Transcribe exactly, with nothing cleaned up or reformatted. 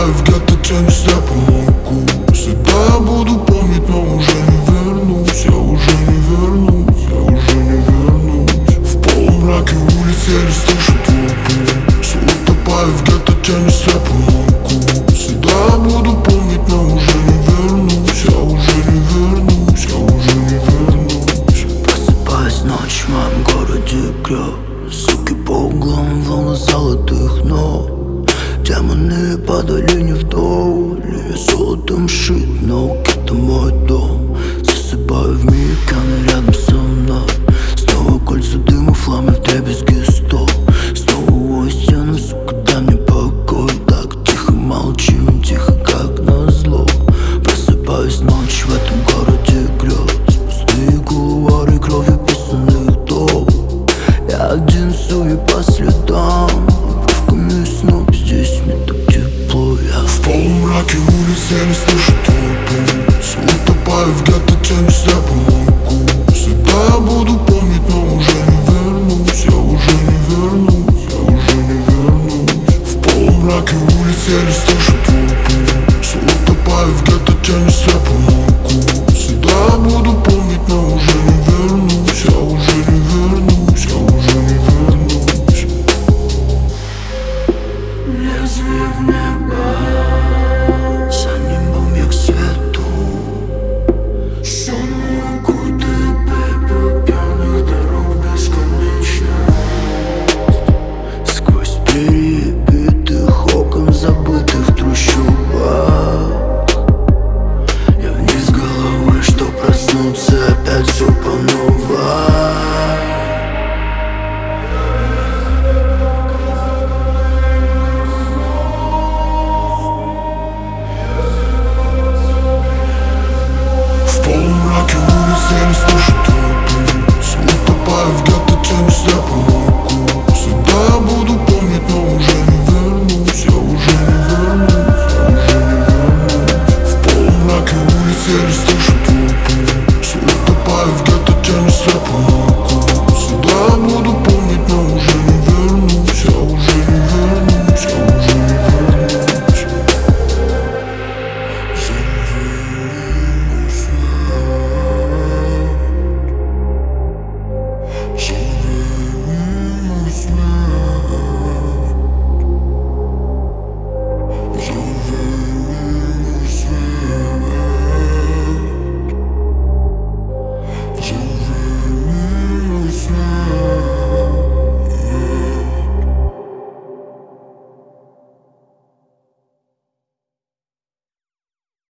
Просыпаюсь в гетто, тянусь я по мойку. Всегда я буду помнить, но уже не вернусь. Я уже не вернусь, я уже не вернусь. В полумраке улиц еле слышу твой путь. Все утопаю в гетто, тянусь я по мойку. Всегда я буду помнить, но уже не вернусь. Я уже не вернусь, я уже не вернусь. Просыпаюсь ночь в моем городе грез. Суки по углам, волны золотых ног. Демоны падали не вдоль. Я золотом шит, но это мой дом. Засыпаю в миг, она рядом со мной. Снова кольца дыма, фламы в дребезги стол. Снова у стены, сука, дай мне покой. Так тихо молчим, тихо как назло. Просыпаюсь ночь в этом городе грез. Пустые кулуары, кровью писанных дом. Я один сую по следам. Обрывками снов здесь мне так тепло. Я в полумраке улиц еле слышу твой пульс. Утопаю в гетто, тянусь я по мойку. Всегда я буду помнить, но уже не вернусь. Я уже не вернусь, я уже не вернусь. В полумраке улиц еле слышу твой пульс. Утопаю в гетто, тянусь я по мойку. Всегда я буду помнить, но уже не вернусь. Я уже не вернусь.